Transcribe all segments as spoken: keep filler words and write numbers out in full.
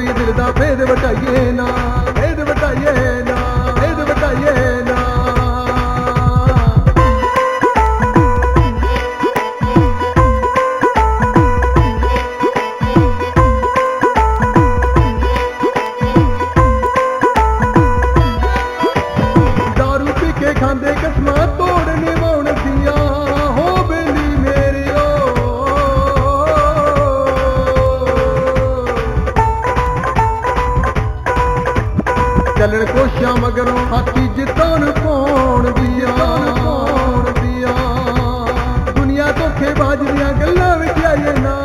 ਖੋਰੀ ਦਿਲ ਦਾ ਭੇਦ ਵਟਾਈਏ ਨਾ, ਭੇਦ ਵਟਾਈਏ ਨਾ, ਭੇਦ ਵਟਾਈਏ ਨਾ। ਦਾਰੂ ਪੀ ਕੇ ਖਾਂਦੇ ਕਸਮਾਂ ਤੋੜ ਨਿਭਾਉਣ ਦੀਆਂ, ਹੋ ਬੇਲੀ ਮੇਰਿਓ ਚੱਲਣ ਕੋਸ਼ਾਂ ਮਗਰੋਂ ਹਾਥੀ ਜਿੱਤਣ ਪਾਉਣ ਦੀਆਂ, ਪਾਉਣ ਦੀਆਂ। ਦੁਨੀਆ ਧੋਖੇਬਾਜ਼ ਦੀਆਂ ਗੱਲਾਂ ਵਿੱਚ ਆਈਏ ਨਾ,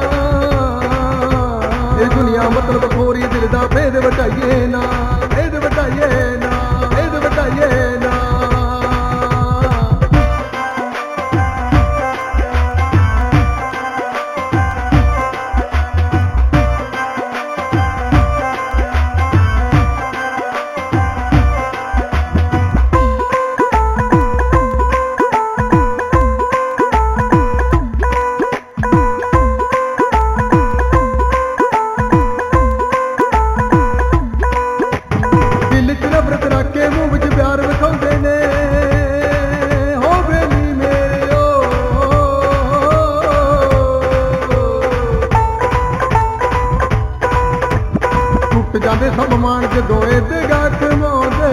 ਇਹ ਦੁਨੀਆ ਮਤਲਬ ਖੋਰੀ ਦਿਲ ਦਾ ਭੇਦ ਵਟਾਈਏ ਨਾ, ਭੇਦ ਵਟਾਈਏ ਨਾ, ਭੇਦ ਵਟਾਈਏ ਨਾ। ਦਿਲ 'ਚ ਨਫ਼ਰਤ ਰੱਖ ਕੇ ਮੂੰਹ ਵਿੱਚ ਪਿਆਰ ਵਿਖਾਉਂਦੇ ਨੇ, ਹੋ ਬੇਲੀ ਮੇਰਿਓ ਟੁੱਟ ਜਾਂਦੇ ਸਭ ਮਾਣ ਜਦੋਂ ਇਹ ਦਗਾ ਕਮਾਉਂਦੇ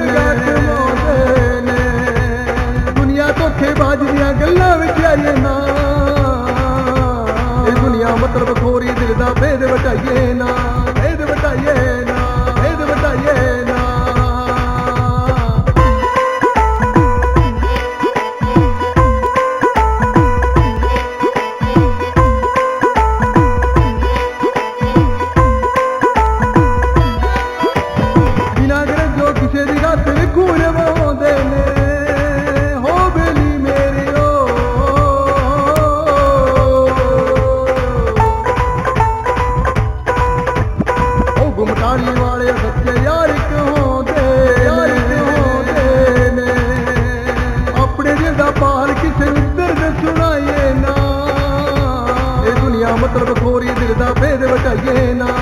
ਨੇ। ਦੁਨੀਆ ਧੋਖੇਬਾਜ਼ ਦੀਆਂ ਗੱਲਾਂ ਵਿੱਚ ਆਈਏ ਨਾ, ਇਹ ਦੁਨੀਆ ਮਤਲਬ ਖੋਰੀ ਦਿਲ ਦਾ ਭੇਦ ਵਟਾਈਏ ਨਾ, ਭੇਦ ਵਟਾਈਏ ਨਾ, ਭੇਦ ਵਟਾਈਏ ਨਾ। ਬਿਨਾਂ ਗਰਜ ਜੋ ਕਿਸੇ ਦੀ ਰਾਤ ਖੂਨ ਵਹਾਉਂਦੇ ਨੇ, ਹੋ ਬੇਲੀ ਮੇਰਿਓ ਉਹ ਗੁਮਟਾਲੀ ਵਾਲੇ ਸੱਚੇ ਯਾਰ ਕਹਾਉਂਦੇ, ਯਾਰ ਕਹਾਉਂਦੇ ਨੇ। ਆਪਣੇ ਦਿਲ ਦਾ ਪਾਲ ਕਿਸੇ ਨੂੰ ਦਰਦ ਸੁਣਾਈਏ ਨਾ, ਇਹ ਦੁਨੀਆ ਮਤਲਬ ਖੋਰੀ ਦਿਲ ਦਾ ਭੇਦ ਵਟਾਈਏ ਨਾ,